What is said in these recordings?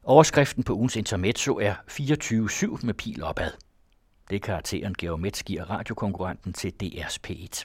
Overskriften på ugens intermezzo er 24/7 med pil opad. Det er karakteren Georg Metz giver radiokonkurrenten til DR's P1.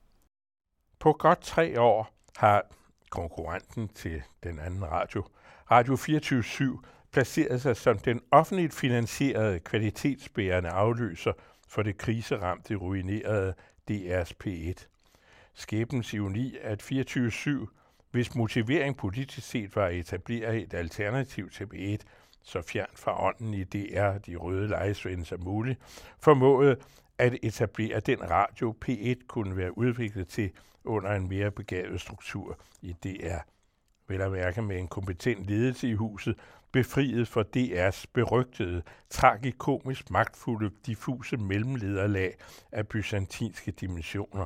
På godt 3 år har konkurrenten til den anden Radio 24/7, placeret sig som den offentligt finansierede kvalitetsbærende afløser for det kriseramte, ruinerede DR's P1. Skæbnens ironi, at 24/7, hvis motivering politisk set var at etablere et alternativ til P1, så fjernt fra ånden i DR, de røde lejesvende som muligt, formåede at etablere den radio, P1 kunne være udviklet til under en mere begavet struktur i DR. Vel at mærke med en kompetent ledelse i huset, befriet for DR's berygtede, tragikomisk magtfulde, diffuse mellemlederlag af byzantinske dimensioner.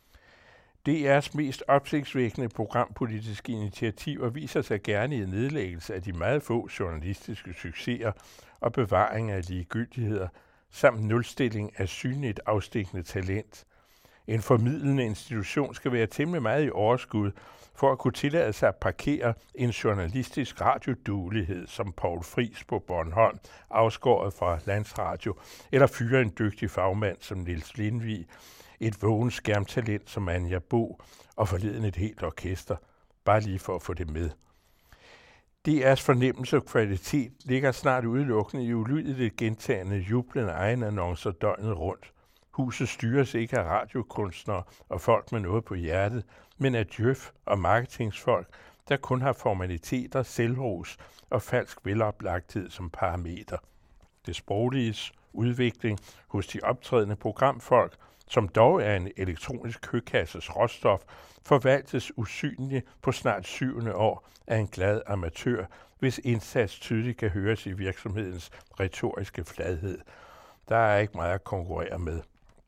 DR's mest opsigtsvækkende programpolitiske initiativer viser sig gerne i nedlæggelse af de meget få journalistiske succeser og bevaring af ligegyldigheder, samt nulstilling af synligt afstikkende talent. En formidlende institution skal være temmelig meget i overskud for at kunne tillade sig at parkere en journalistisk radioduelighed som Poul Friis på Bornholm, afskåret fra Landsradio, eller fyre en dygtig fagmand som Niels Lindvig, et vågen skærmtalent som Anja Bo og forleden et helt orkester, bare lige for at få det med. DR's fornemmelse og kvalitet ligger snart udelukkende i ulydeligt gentagende, jublende egenannoncer døgnet rundt. Huset styres ikke af radiokunstnere og folk med noget på hjertet, men af djøf og marketingsfolk, der kun har formaliteter, selvros og falsk veloplagthed som parameter. Det sproglige udvikling hos de optrædende programfolk, som dog er en elektronisk køkasses råstof, forvaltes usynligt på snart 7. år af en glad amatør, hvis indsats tydeligt kan høres i virksomhedens retoriske fladhed. Der er ikke meget at konkurrere med.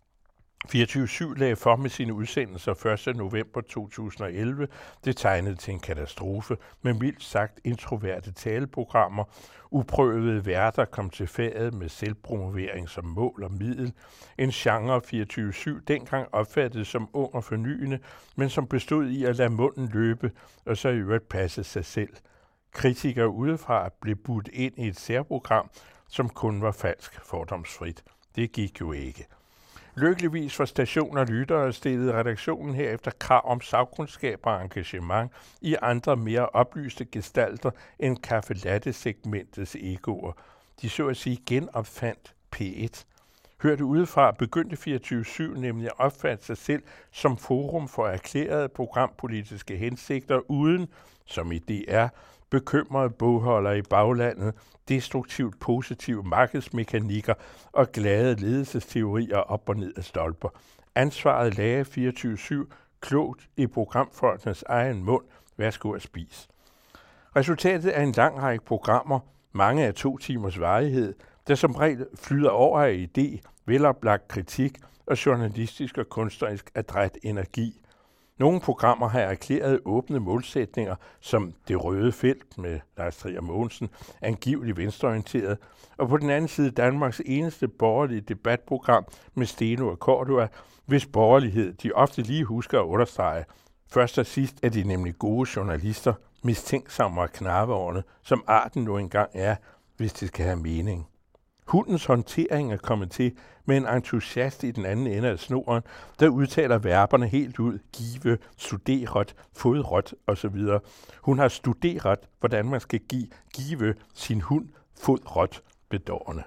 24/7 lagde for med sine udsendelser 1. november 2011. Det tegnede til en katastrofe med mildt sagt introverte taleprogrammer. Uprøvede værter kom til fadet med selvpromovering som mål og middel. En genre 24/7 dengang opfattet som ung og fornyende, men som bestod i at lade munden løbe og så i øvrigt passe sig selv. Kritikere udefra blev budt ind i et særprogram, som kun var falsk fordomsfrit. Det gik jo ikke. Lykkeligvis for station og lyttere stillede redaktionen herefter krav om sagkundskab og engagement i andre mere oplyste gestalter end kaffe latte-segmentets egoer. De så at sige genopfandt P1. Hørte udefra begyndte 24/7 nemlig at opfatte sig selv som forum for erklærede programpolitiske hensigter uden, som i DR, bekymrede bogholdere i baglandet, destruktivt positive markedsmekanikker og glade ledelsesteorier op og ned af stolper. Ansvaret lagde 24/7 klogt i programfolkenes egen mund. Værsgo at spise. Resultatet er en lang række programmer, mange af 2 timers varighed, der som regel flyder over af idé, veloplagt kritik og journalistisk og kunstnerisk adræt energi. Nogle programmer har erklæret åbne målsætninger, som Det Røde Felt med Lars Trier Mogensen, angiveligt venstreorienteret, og på den anden side Danmarks eneste borgerlige debatprogram med Steno og Cordua, hvis borgerlighed de ofte lige husker at understrege. Først og sidst er de nemlig gode journalister, mistænksomme og knarveårne, som arten nu engang er, hvis det skal have mening. Hundens håndtering er kommet til med en entusiast i den anden ende af snoren, der udtaler verberne helt ud, give, studeret, fodret osv. Hun har studeret, hvordan man skal give sin hund fodret bedårende.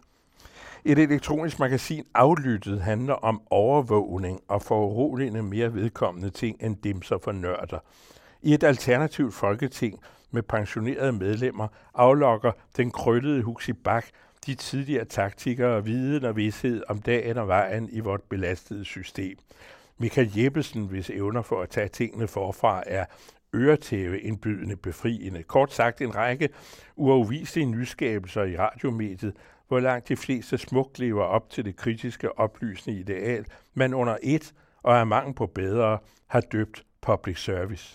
Et elektronisk magasin Aflyttet handler om overvågning og foruroligende mere vedkommende ting end dimser for nørder. I et alternativt folketing med pensionerede medlemmer aflokker den krøllede Huxi Bach de tidligere taktikere og viden og vidshed om dagen og vejen i vort belastede system. Michael Jeppesen, hvis evner for at tage tingene forfra, er øretæveindbydende befriende. Kort sagt en række uafviselige nyskabelser i radiomediet, hvor langt de fleste smukt lever op til det kritiske oplysende ideal, man under et og af mangel på bedre har døbt public service.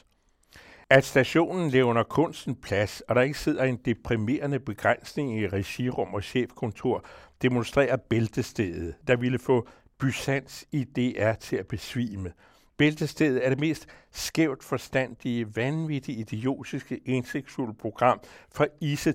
At stationen levner kunsten plads, og der ikke sidder en deprimerende begrænsning i regirum og chefkontor, demonstrerer Bæltestedet, der ville få Byzans i DR til at besvime. Bæltestedet er det mest skævt forstandige, vanvittige, idiotiske, indsigtsfulde program fra isse til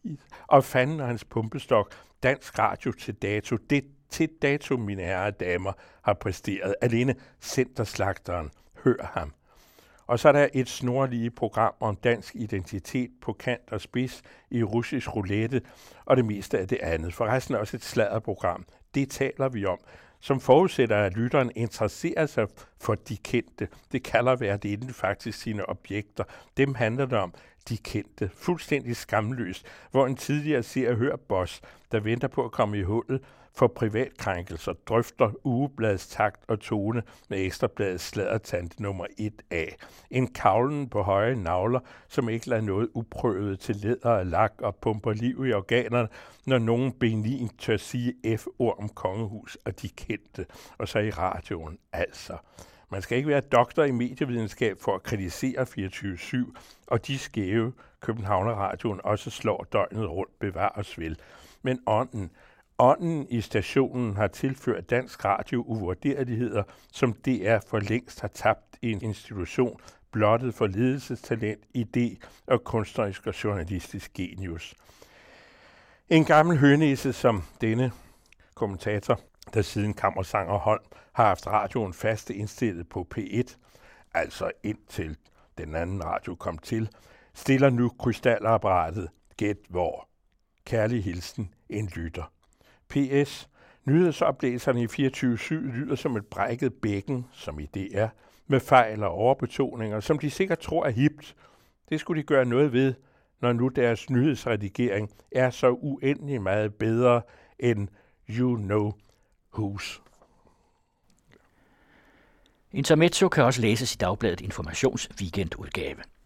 Og fanden og hans pumpestok, Dansk Radio til dato, det til dato, mine herrer og damer, har præsteret. Alene Centerslagteren, hør ham. Og så er der et snorlige program om dansk identitet på kant og spids i russisk roulette, og det meste af det andet. Forresten også et sladderprogram. Det taler vi om, som forudsætter, at lytteren interesserer sig for de kendte. Det kalder værtinden faktisk sine objekter. Dem handler det om, de kendte. Fuldstændig skamløst, hvor en tidligere ser og hører boss, der venter på at komme i hullet for privatkrænkelser, drøfter ugebladets takt og tone med Ekstrabladets sladdertante nummer 1A. En kavlen på høje navler, som ikke lader noget uprøvet til læder og lak og pumper liv i organerne, når nogen benign tør sige F-ord om kongehus og de kendte. Og så i radioen altså. Man skal ikke være doktor i medievidenskab for at kritisere 24/7, og de skæve Københavner-radioen også slår døgnet rundt, bevares vel. Men ånden i stationen har tilført Dansk Radio uvurderligheder, som DR for længst har tabt i en institution, blottet for ledelsestalent, idé og kunstnerisk og journalistisk genius. En gammel hønæse som denne kommentator, der siden Kammersanger Holm har haft radioen fast indstillet på P1, altså indtil den anden radio kom til, stiller nu krystalapparatet gæt hvor. Kærlig hilsen, en lytter. P.S. Nyhedsoplæserne i 24/7 lyder som et brækket bækken, som i DR, med fejl og overbetoninger, som de sikkert tror er hipt. Det skulle de gøre noget ved, når nu deres nyhedsredigering er så uendelig meget bedre end you know whose. Intermezzo kan også læses i Dagbladet Informations weekendudgave.